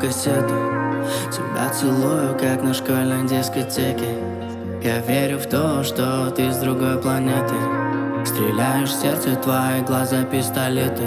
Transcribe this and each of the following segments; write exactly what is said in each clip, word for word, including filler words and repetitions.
кассету. Тебя целую, как на школьной дискотеке. Я верю в то, что ты с другой планеты. Стреляешь в сердце, твои глаза пистолеты.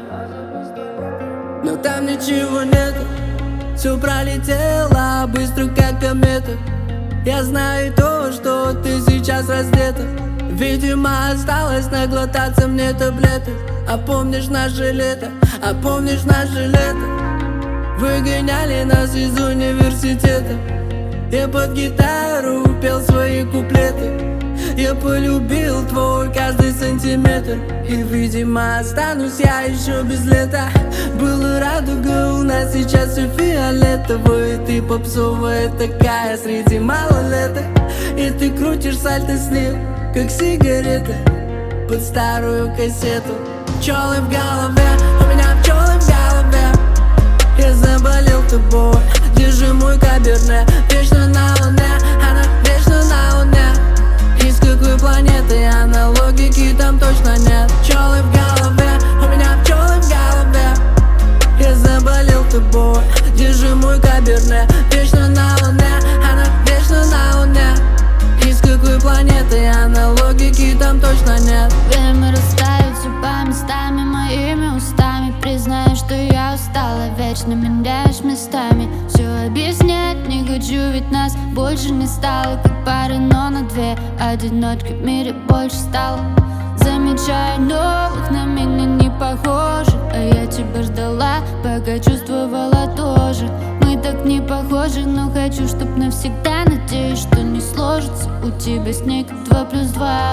Но там ничего нету, все пролетело быстро, как комета. Я знаю то, что ты сейчас раздета. Видимо, осталось наглотаться мне таблеток. А помнишь наше лето, а помнишь наше лето? Выгоняли нас из университета. Я под гитару пел свои куплеты. Я полюбил твой каждый сантиметр. И, видимо, останусь я еще без лета. Была радуга, у нас сейчас все фиолетовое. Ты попсовая такая среди малолеток. И ты крутишь сальто с ним, как сигарета, под старую кассету. Пчелы в голове, у меня пчелы в голове. Я заболел тобой, держи мой каберне. Вечно на луне, она вечно на луне. Из какой планеты, она логики там точно нет. Пчелы в голове, у меня пчелы в голове. Я заболел тобой, держи мой каберне. Вечно на луне, она вечно на луне. Из какой планеты, она логики там точно нет. Время расставить все по местами моими устами. Признаю, что я устала, вечно меняешь местами. Все объяснять не хочу, ведь нас больше не стало. Как пары, но на две одиночки в мире больше стало. Замечаю новых, на меня не похожи. А я тебя ждала, пока чувствовала тоже. Мы так не похожи, но хочу, чтоб навсегда. Надеюсь, что не сложится у тебя с ней как два плюс два.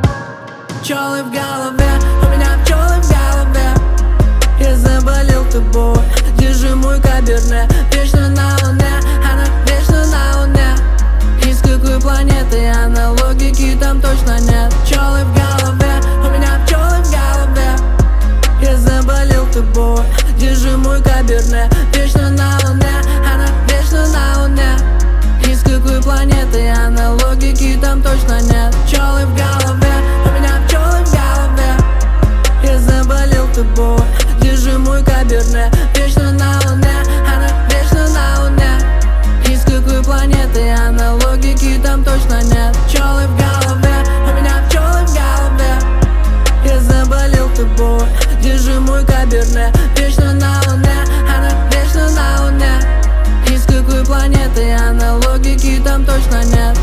Пчелы в голове, у меня пчелы в голове. Я заболел тобой, держи мой каберне. Вечно на луне, она вечно на луне. Из какой планеты, она логики там точно нет. Пчелы в голове, у меня пчелы в голове. Я заболел тобой, держи мой каберне. Вечно на луне, она вечно на луне. Из какой планеты, она логики там точно нет. Пчелы в голове, у меня пчелы в голове. Я заболел тобой, держи мой каберне. Вечно на луне, она вечно на луне. Из какой планеты, она логики там точно нет. Пчелы в голове, у меня пчелы в голове. Я заболел тобой, держи мой каберне. Вечно на луне, она вечно на луне. Из какой планеты, она логики там точно нет.